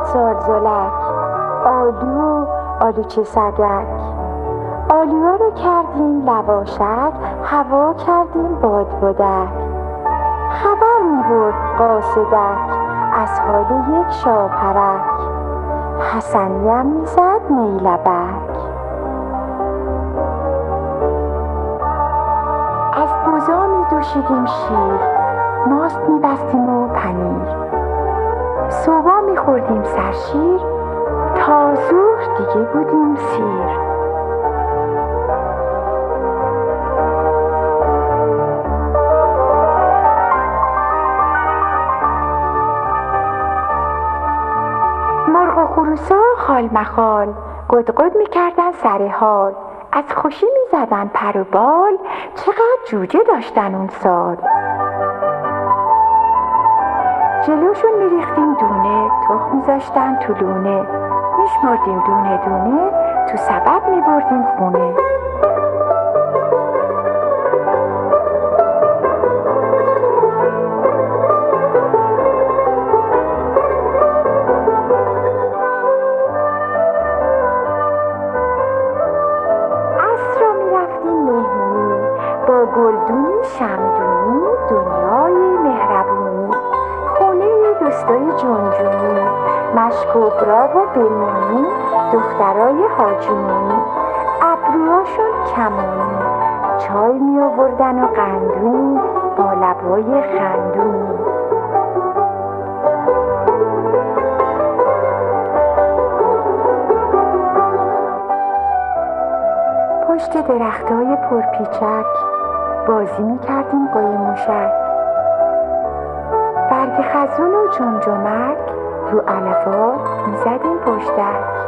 بود زلزلک، آلو و آلوچه سگک. آلوها رو کردیم لواشک، هوا کردیم بادبادک. خبر می برد قاصدک از حال یک شاپرک، حسنیم می زد نیلبک. از بزا می دوشیدیم شیر، ماست می بستیم و پنیر. صبح می خوردیم سرشیر، تا ظهر دیگه بودیم سیر. مرغ و خروسا خال مخال، گدگد می کردن سر حال. از خوشی می زدن پر و بال، چقدر جوجه داشتن اون سال. جلوشون می ریختیم دونه، تخم می زاشتن تو لونه. می شمردیم دونه دونه، تو سبد می بردیم خونه. با گلدونی شمدونی، دنیای مهربونی. خونه دوستای جونجونی، مشکوبرا و بمونی، دخترای حاجیمونی. ابروهاشون کمونی، چای می آوردن و قندونی، با لبای خندونی. پشت درختای پرپیچک بازی می کردیم قایم موشک. برگ خزون و جمجمک رو علفات می زدیم پشتک.